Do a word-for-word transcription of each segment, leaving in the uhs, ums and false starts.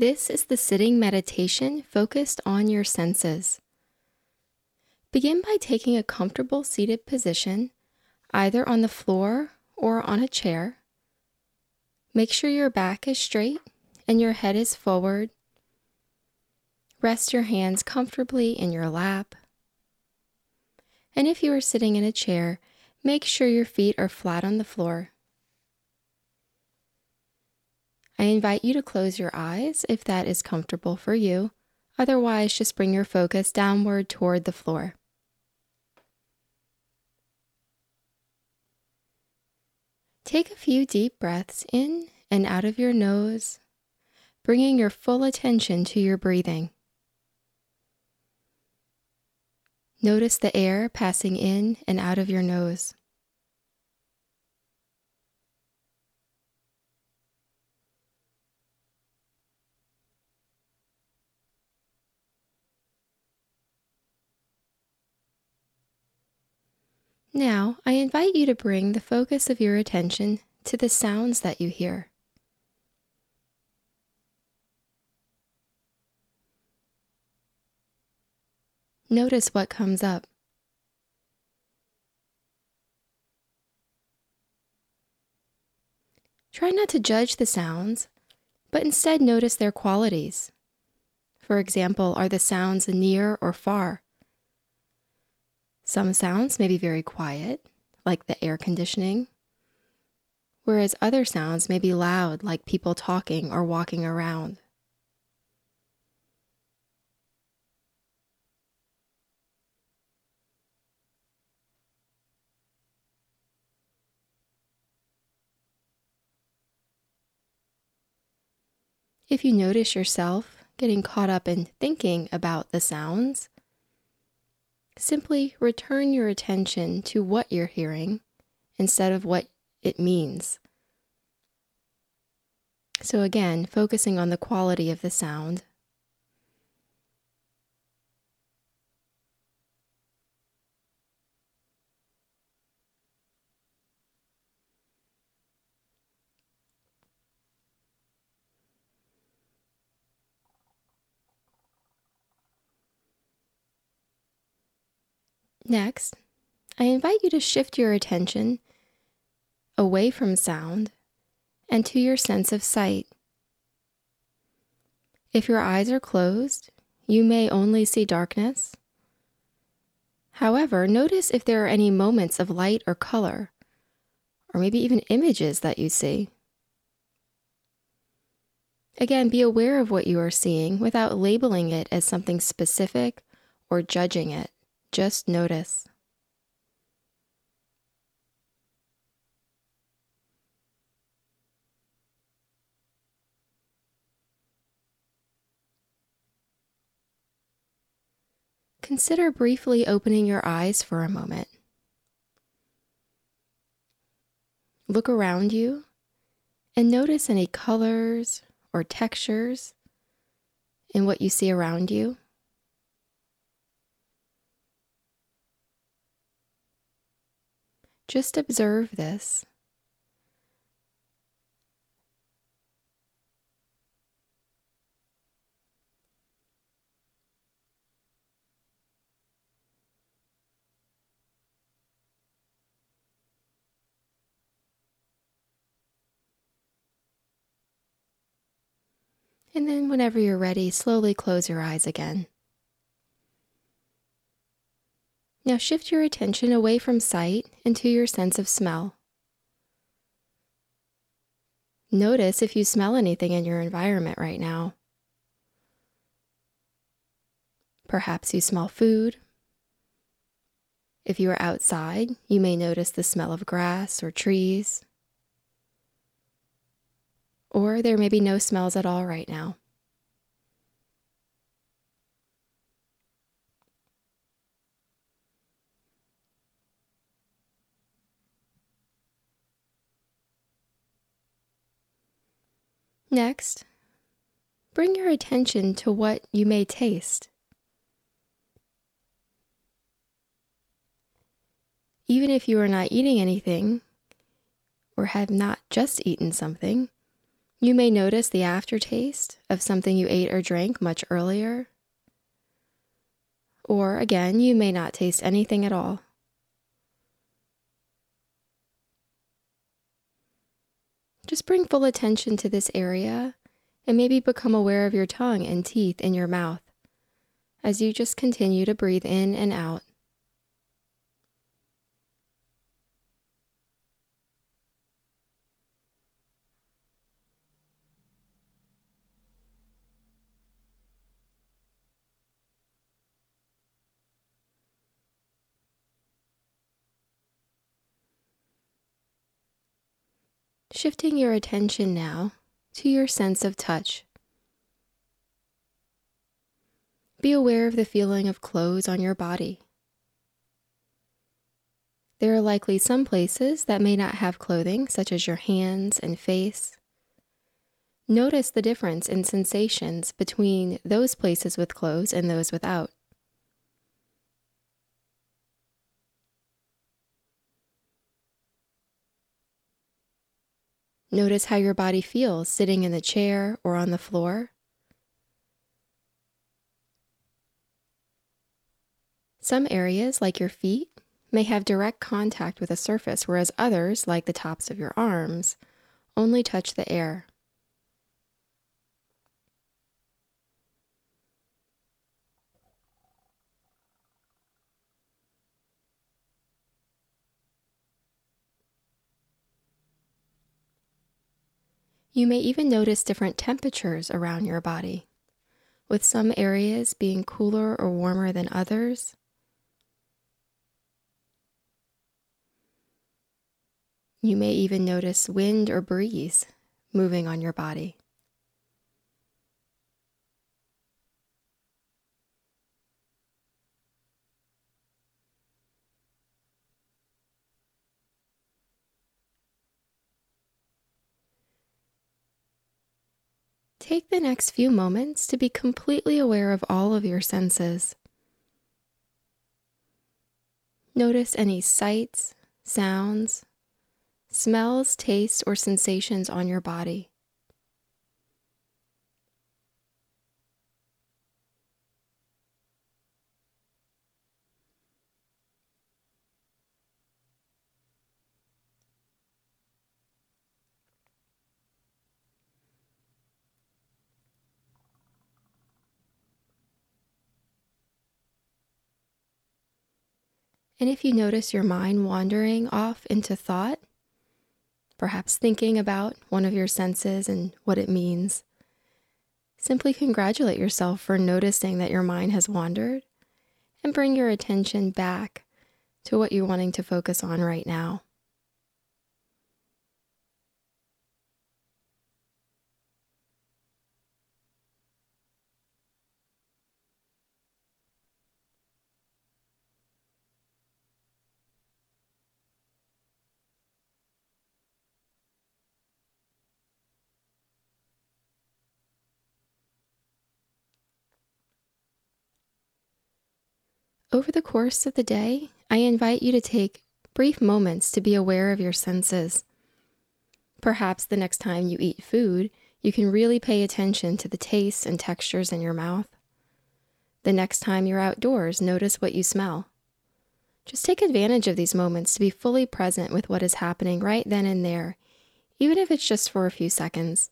This is the sitting meditation focused on your senses. Begin by taking a comfortable seated position, either on the floor or on a chair. Make sure your back is straight and your head is forward. Rest your hands comfortably in your lap. And if you are sitting in a chair, make sure your feet are flat on the floor. I invite you to close your eyes if that is comfortable for you. Otherwise, just bring your focus downward toward the floor. Take a few deep breaths in and out of your nose, bringing your full attention to your breathing. Notice the air passing in and out of your nose. Now, I invite you to bring the focus of your attention to the sounds that you hear. Notice what comes up. Try not to judge the sounds, but instead notice their qualities. For example, are the sounds near or far? Some sounds may be very quiet, like the air conditioning, whereas other sounds may be loud, like people talking or walking around. If you notice yourself getting caught up in thinking about the sounds, simply return your attention to what you're hearing instead of what it means. So again, focusing on the quality of the sound. Next, I invite you to shift your attention away from sound and to your sense of sight. If your eyes are closed, you may only see darkness. However, notice if there are any moments of light or color, or maybe even images that you see. Again, be aware of what you are seeing without labeling it as something specific or judging it. Just notice. Consider briefly opening your eyes for a moment. Look around you and notice any colors or textures in what you see around you. Just observe this. And then whenever you're ready, slowly close your eyes again. Now shift your attention away from sight into your sense of smell. Notice if you smell anything in your environment right now. Perhaps you smell food. If you are outside, you may notice the smell of grass or trees. Or there may be no smells at all right now. Next, bring your attention to what you may taste. Even if you are not eating anything or have not just eaten something, You may notice the aftertaste of something you ate or drank much earlier. Or again, you may not taste anything at all. Just bring full attention to this area and maybe become aware of your tongue and teeth in your mouth as you just continue to breathe in and out. Shifting your attention now to your sense of touch. Be aware of the feeling of clothes on your body. There are likely some places that may not have clothing, such as your hands and face. Notice the difference in sensations between those places with clothes and those without. Notice how your body feels sitting in the chair or on the floor. Some areas, like your feet, may have direct contact with a surface, whereas others, like the tops of your arms, only touch the air. You may even notice different temperatures around your body, with some areas being cooler or warmer than others. You may even notice wind or breeze moving on your body. Take the next few moments to be completely aware of all of your senses. Notice any sights, sounds, smells, tastes, or sensations on your body. And if you notice your mind wandering off into thought, perhaps thinking about one of your senses and what it means, simply congratulate yourself for noticing that your mind has wandered and bring your attention back to what you're wanting to focus on right now. Over the course of the day, I invite you to take brief moments to be aware of your senses. Perhaps the next time you eat food, you can really pay attention to the tastes and textures in your mouth. The next time you're outdoors, notice what you smell. Just take advantage of these moments to be fully present with what is happening right then and there, even if it's just for a few seconds.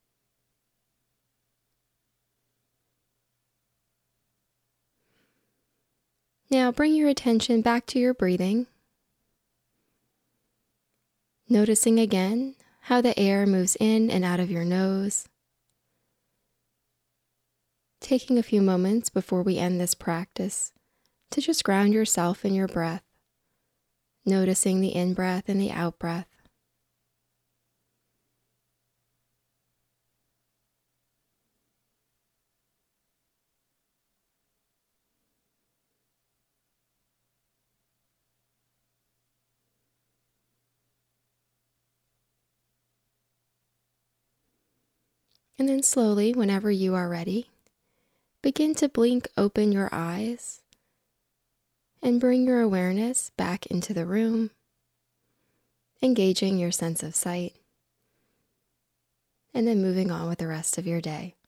Now bring your attention back to your breathing, noticing again how the air moves in and out of your nose. Taking a few moments before we end this practice to just ground yourself in your breath, noticing the in-breath and the out-breath. And then slowly, whenever you are ready, begin to blink open your eyes and bring your awareness back into the room, engaging your sense of sight. and then moving on with the rest of your day.